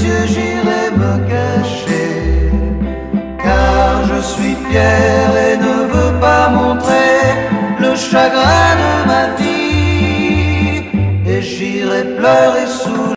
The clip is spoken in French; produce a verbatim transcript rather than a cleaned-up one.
yeux, j'irai me cacher, car je suis fier et ne veux pas montrer le chagrin de ma vie, et j'irai pleurer sous